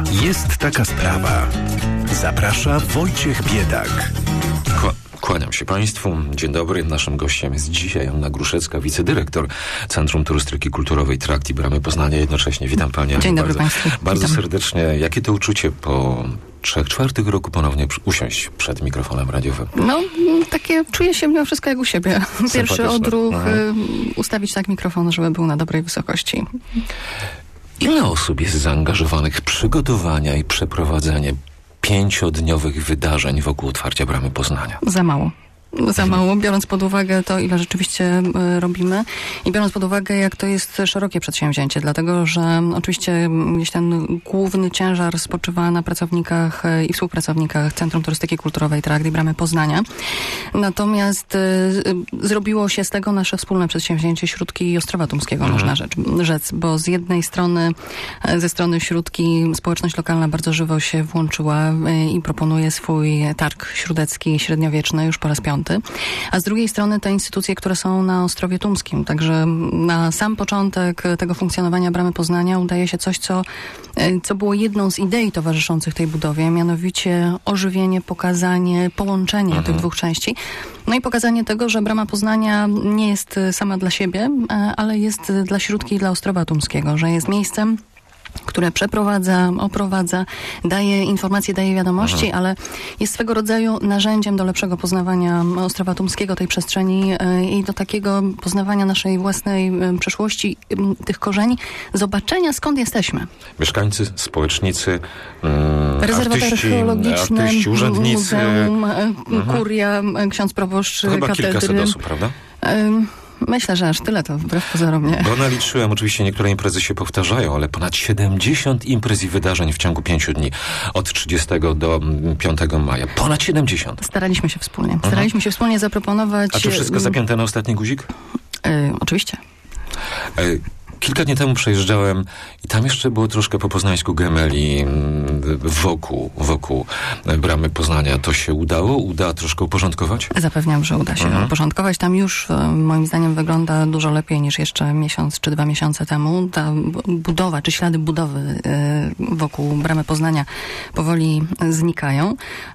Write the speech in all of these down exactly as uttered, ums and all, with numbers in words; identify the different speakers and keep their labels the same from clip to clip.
Speaker 1: Jest taka sprawa. Zaprasza Wojciech Biedak.
Speaker 2: Kłaniam się Państwu. Dzień dobry. Naszym gościem jest dzisiaj Anna Gruszecka, wicedyrektor Centrum Turystyki Kulturowej Trakt i Bramy Poznania. Jednocześnie witam Panią.
Speaker 3: Dzień dobry
Speaker 2: bardzo,
Speaker 3: Państwu.
Speaker 2: Bardzo
Speaker 3: witam.
Speaker 2: serdecznie. Jakie to uczucie po trzech czwartych roku ponownie usiąść przed mikrofonem radiowym?
Speaker 3: No, takie czuję się mimo wszystko jak u siebie. Pierwszy odruch, mhm. ustawić tak mikrofon, żeby był na dobrej wysokości.
Speaker 2: Ile osób jest zaangażowanych w przygotowania i przeprowadzenie pięciodniowych wydarzeń wokół otwarcia Bramy Poznania?
Speaker 3: Za mało. Za mało, biorąc pod uwagę to, ile rzeczywiście y, robimy i biorąc pod uwagę, jak to jest szerokie przedsięwzięcie, dlatego, że oczywiście gdzieś ten główny ciężar spoczywa na pracownikach y, i współpracownikach Centrum Turystyki Kulturowej Trakt i Bramy Poznania. Natomiast y, y, zrobiło się z tego nasze wspólne przedsięwzięcie Śródki i Ostrowa Tumskiego, mhm. można rzecz, rzec, bo z jednej strony, y, ze strony Śródki społeczność lokalna bardzo żywo się włączyła y, i proponuje swój targ śródecki średniowieczny już po raz piąty. A z drugiej strony te instytucje, które są na Ostrowie Tumskim. Także na sam początek tego funkcjonowania Bramy Poznania udaje się coś, co, co było jedną z idei towarzyszących tej budowie, mianowicie ożywienie, pokazanie, połączenie mhm. tych dwóch części. No i pokazanie tego, że Brama Poznania nie jest sama dla siebie, ale jest dla Śródki i dla Ostrowa Tumskiego, że jest miejscem, które przeprowadza, oprowadza, daje informacje, daje wiadomości, mhm. ale jest swego rodzaju narzędziem do lepszego poznawania Ostrowa Tumskiego, tej przestrzeni i do takiego poznawania naszej własnej przeszłości, tych korzeni, zobaczenia skąd jesteśmy.
Speaker 2: Mieszkańcy, społecznicy, mm,
Speaker 3: rezerwat archeologiczny,
Speaker 2: artyści, urzędnicy,
Speaker 3: muzeum, mhm. kuria, ksiądz proboszcz
Speaker 2: to chyba
Speaker 3: katedry.
Speaker 2: Kilkaset osób, prawda?
Speaker 3: Um, Myślę, że aż tyle to wbrew pozorom nie.
Speaker 2: Bo naliczyłem, oczywiście niektóre imprezy się powtarzają, ale ponad siedemdziesiąt imprez i wydarzeń w ciągu pięciu dni. Od trzydziestego do piątego maja. Ponad siedemdziesiąt.
Speaker 3: Staraliśmy się wspólnie. Staraliśmy mhm. się wspólnie zaproponować...
Speaker 2: A czy wszystko zapięte na ostatni guzik?
Speaker 3: Yy, oczywiście.
Speaker 2: Yy. Kilka dni temu przejeżdżałem i tam jeszcze było troszkę po poznańsku gemeli wokół, wokół Bramy Poznania. To się udało? Uda troszkę uporządkować?
Speaker 3: Zapewniam, że uda się mhm. uporządkować. Tam już moim zdaniem wygląda dużo lepiej niż jeszcze miesiąc czy dwa miesiące temu. Ta budowa, czy ślady budowy wokół Bramy Poznania powoli znikają.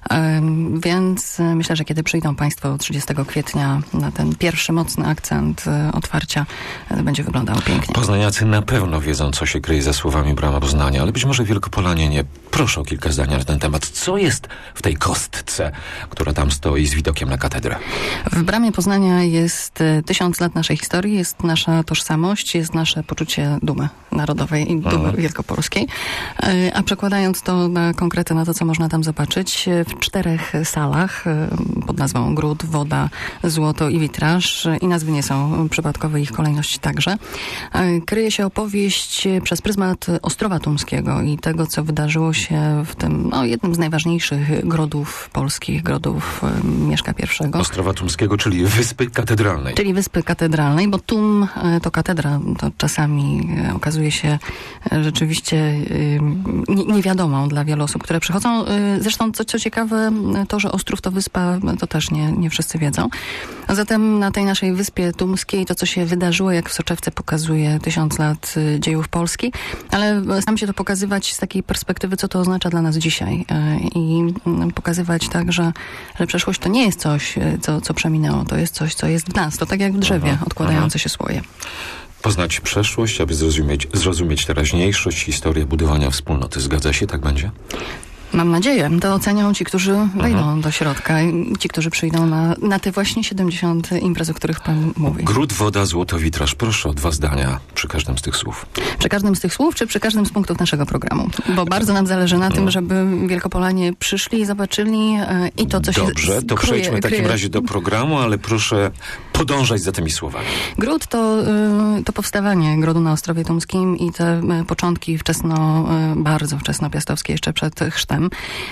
Speaker 3: Więc myślę, że kiedy przyjdą Państwo trzydziestego kwietnia na ten pierwszy mocny akcent otwarcia, będzie wyglądało pięknie.
Speaker 2: Poznaniacy na pewno wiedzą, co się kryje za słowami Brama Poznania, ale być może Wielkopolanie nie. Proszę o kilka zdań na ten temat. Co jest w tej kostce, która tam stoi z widokiem na katedrę?
Speaker 3: W Bramie Poznania jest tysiąc lat naszej historii, jest nasza tożsamość, jest nasze poczucie dumy narodowej i dumy mhm. wielkopolskiej. A przekładając to na konkrety, na to, co można tam zobaczyć, w czterech salach pod nazwą Gród, Woda, Złoto i Witraż, i nazwy nie są przypadkowe, ich kolejność także, kryje się opowieść przez pryzmat Ostrowa Tumskiego i tego, co wydarzyło się w tym no, jednym z najważniejszych grodów polskich, grodów Mieszka I.
Speaker 2: Ostrowa Tumskiego, czyli Wyspy Katedralnej.
Speaker 3: Czyli Wyspy Katedralnej, bo Tum to katedra, to czasami okazuje się rzeczywiście niewiadomą dla wielu osób, które przychodzą. Zresztą, co, co ciekawe, to, że Ostrów to wyspa, to też nie, nie wszyscy wiedzą. A zatem na tej naszej Wyspie Tumskiej to, co się wydarzyło, jak w soczewce pokazuje tysiąc lat dziejów Polski, ale staram się to pokazywać z takiej perspektywy, co to oznacza dla nas dzisiaj i pokazywać tak, że, że przeszłość to nie jest coś, co, co przeminęło, to jest coś, co jest w nas. To tak jak w drzewie aha, odkładające aha. się słoje.
Speaker 2: Poznać przeszłość, aby zrozumieć, zrozumieć teraźniejszość, historię budowania wspólnoty. Zgadza się? Tak będzie?
Speaker 3: Mam nadzieję. To ocenią ci, którzy wejdą mhm. do środka i ci, którzy przyjdą na, na te właśnie siedemdziesiąt imprez, o których Pan mówi.
Speaker 2: Gród, woda, złoto, witraż. Proszę o dwa zdania przy każdym z tych słów.
Speaker 3: Przy każdym z tych słów, czy przy każdym z punktów naszego programu? Bo bardzo nam zależy na no. tym, żeby Wielkopolanie przyszli i zobaczyli e, i to, co się
Speaker 2: Dobrze, to kruje, przejdźmy w takim kryje. razie do programu, ale proszę podążać za tymi słowami.
Speaker 3: Gród to, y, to powstawanie Grodu na Ostrowie Tumskim i te y, początki wczesno, y, bardzo wczesnopiastowskie, jeszcze przed chrztem ruchem.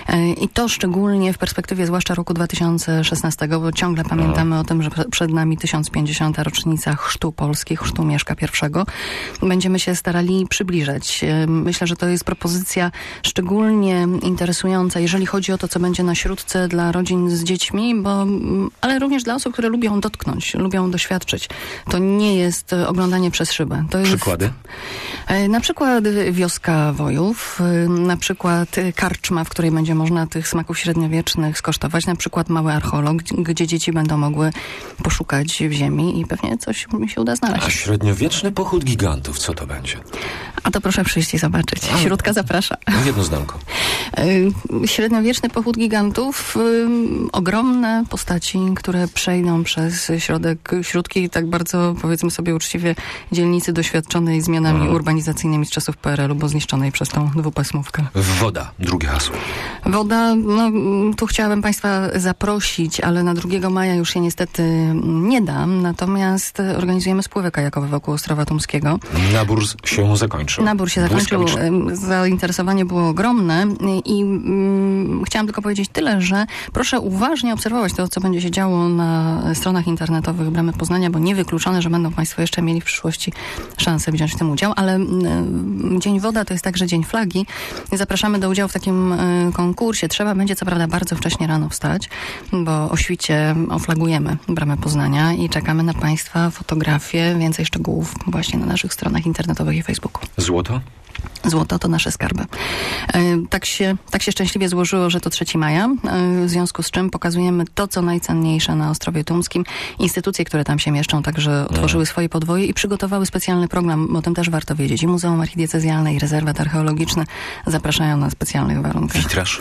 Speaker 3: I to szczególnie w perspektywie zwłaszcza roku dwa tysiące szesnastego, bo ciągle pamiętamy o tym, że przed nami tysiąc pięćdziesiąta rocznica chrztu Polski, chrztu Mieszka pierwszego. Będziemy się starali przybliżać. Myślę, że to jest propozycja szczególnie interesująca, jeżeli chodzi o to, co będzie na śródce dla rodzin z dziećmi, bo, ale również dla osób, które lubią dotknąć, lubią doświadczyć. To nie jest oglądanie przez szybę. To jest,
Speaker 2: Przykłady?
Speaker 3: Na przykład Wioska Wojów, na przykład karczma, w której będzie można tych smaków średniowiecznych skosztować, na przykład mały archeolog, gdzie dzieci będą mogły poszukać w ziemi i pewnie coś mi się uda znaleźć.
Speaker 2: A średniowieczny pochód gigantów, co to będzie?
Speaker 3: A to proszę przyjść i zobaczyć.
Speaker 2: A,
Speaker 3: Śródka zaprasza.
Speaker 2: No jedno zdanko.
Speaker 3: Średniowieczny pochód gigantów, ogromne postaci, które przejdą przez środek Śródki, tak bardzo, powiedzmy sobie uczciwie, dzielnicy doświadczonej zmianami hmm. urbanizacyjnymi z czasów P R L u, bo zniszczonej przez tą dwupasmówkę.
Speaker 2: Woda, drugie hasło.
Speaker 3: Woda, no tu chciałabym Państwa zaprosić, ale na drugiego maja już się niestety nie dam, natomiast organizujemy spływy kajakowe wokół Ostrowa Tumskiego.
Speaker 2: Nabór się zakończył.
Speaker 3: Nabór się zakończył. Zainteresowanie było ogromne i mm, chciałam tylko powiedzieć tyle, że proszę uważnie obserwować to, co będzie się działo na stronach internetowych Bramy Poznania, bo niewykluczone, że będą Państwo jeszcze mieli w przyszłości szansę wziąć w tym udział, ale y, Dzień Woda to jest także Dzień Flagi. Zapraszamy do udziału w takim y, konkursie. Trzeba będzie co prawda bardzo wcześnie rano wstać, bo o świcie oflagujemy Bramę Poznania i czekamy na Państwa fotografie, więcej szczegółów właśnie na naszych stronach internetowych i Facebooku.
Speaker 2: Złoto?
Speaker 3: Złoto to nasze skarby. Tak się, tak się szczęśliwie złożyło, że to trzeciego maja, w związku z czym pokazujemy to, co najcenniejsze na Ostrowie Tumskim. Instytucje, które tam się mieszczą, także otworzyły swoje podwoje i przygotowały specjalny program, o tym też warto wiedzieć. I Muzeum Archidiecezjalne, i Rezerwat Archeologiczny zapraszają na specjalnych warunkach.
Speaker 2: Witraż?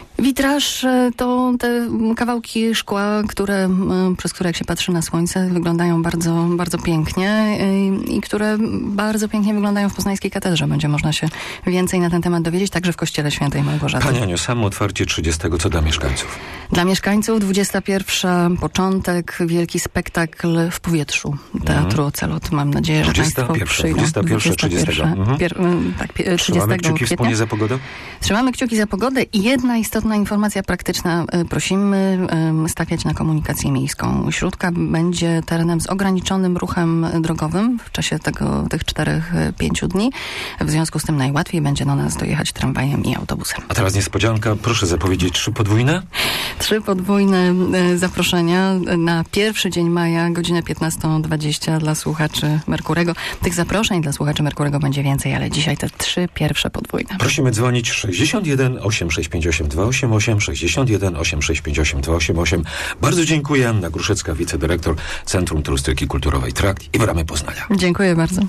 Speaker 3: Witraż to te kawałki szkła, które, przez które jak się patrzy na słońce, wyglądają bardzo, bardzo pięknie i które bardzo pięknie wyglądają w poznańskiej katedrze. Będzie można się więcej na ten temat dowiedzieć, także w Kościele Świętej Małgorzaty.
Speaker 2: Pani Aniu, samo otwarcie trzydziestego, co dla mieszkańców? Dla
Speaker 3: mieszkańców dwudziesta pierwsza początek, wielki spektakl w powietrzu Teatru mm. Ocelot. Mam nadzieję, że Państwo przyjdą.
Speaker 2: dwudziestego pierwszego, trzydziestego. Mhm. Pier, tak, trzydziestego Trzymamy kciuki wspólnie za pogodę?
Speaker 3: Trzymamy kciuki za pogodę i jedna istotna informacja praktyczna. Prosimy stawiać na komunikację miejską. Śródka będzie terenem z ograniczonym ruchem drogowym w czasie tego, tych czterech, pięciu dni. W związku z tym najłatwiej będzie do nas dojechać tramwajem i autobusem.
Speaker 2: A teraz niespodzianka. Proszę zapowiedzieć trzy podwójne?
Speaker 3: Trzy podwójne zaproszenia na pierwszy dzień maja, godzinę piętnasta dwadzieścia dla słuchaczy Merkurego. Tych zaproszeń dla słuchaczy Merkurego będzie więcej, ale dzisiaj te trzy pierwsze podwójne.
Speaker 2: Prosimy dzwonić sześćdziesiąt jeden osiemset sześćdziesiąt pięć osiem dwa osiem osiem, sześćdziesiąt jeden osiemset sześćdziesiąt pięć osiem dwa osiem osiem. Bardzo dziękuję. Anna Gruszecka, wicedyrektor Centrum Turystyki Kulturowej Trakt i Bramy Poznania.
Speaker 3: Dziękuję bardzo.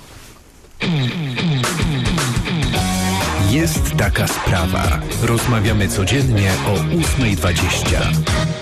Speaker 1: Jest taka sprawa. Rozmawiamy codziennie o ósma dwadzieścia.